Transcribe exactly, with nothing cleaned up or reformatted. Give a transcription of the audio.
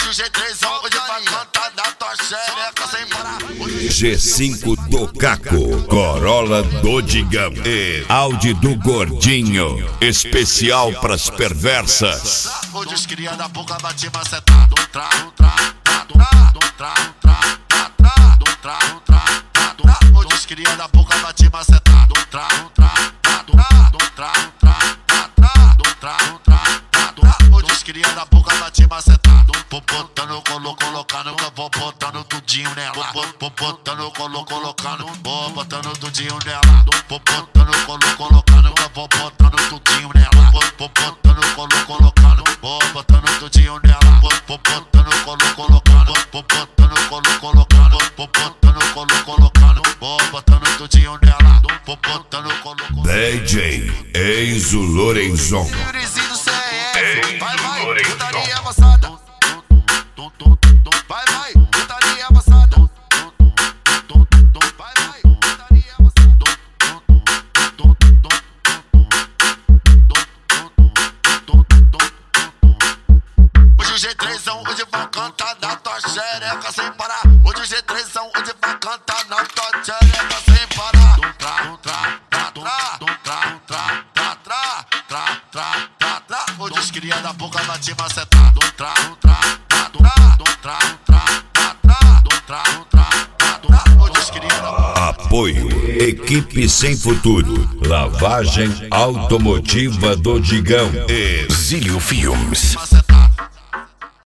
Hoje o G três hoje vai cantar da tua xereca sem parar. G cinco do Caco, Corolla do Digão e Audi do Gordinho, especial pras perversas. Hoje os cria da boca bate macetado, tra, tra, tra, tra, tra, tra, tra, tra, tra, tra. Hoje os cria da boca bate macetado, tra, tra, tra, tra, tra, tra, tra, tra, tra. Hoje os cria da boca bate macetado, vou botando, colo, colocando, vou botando tudinho nela, vou botando, colo, colocando, vou botando tudinho nela, vou botando, colo, colocando, vou botando tudinho nela, vou botando, colo, colocando, vou botando tudinho nela, vou botando, colo, colocando, vou botando, colo, colocando, vou botando, colo, colocando, vou botando tudinho nela, vou botando, colo, colocando. D J Enzo Lorenzon. Vai, vai, putaria avançada. Vai, vai, putaria avançada. Vai, vai, putaria avançada. Hoje o G três hoje vai cantar na tua xereca sem parar. Hoje o G três hoje vai cantar na tua xereca sem parar. Tra, tra, tra, tra, tra, tra, tra, tra, tra, tra, tra, tra. Hoje os cria da boca bate macetado. Tra, tra, tra, tra, tra, tra, tra, tra, tra, tra. Hoje os cria da boca. Apoio Equipe Sem Futuro, Lavagem Automotiva do Digão e Zílio Filmes.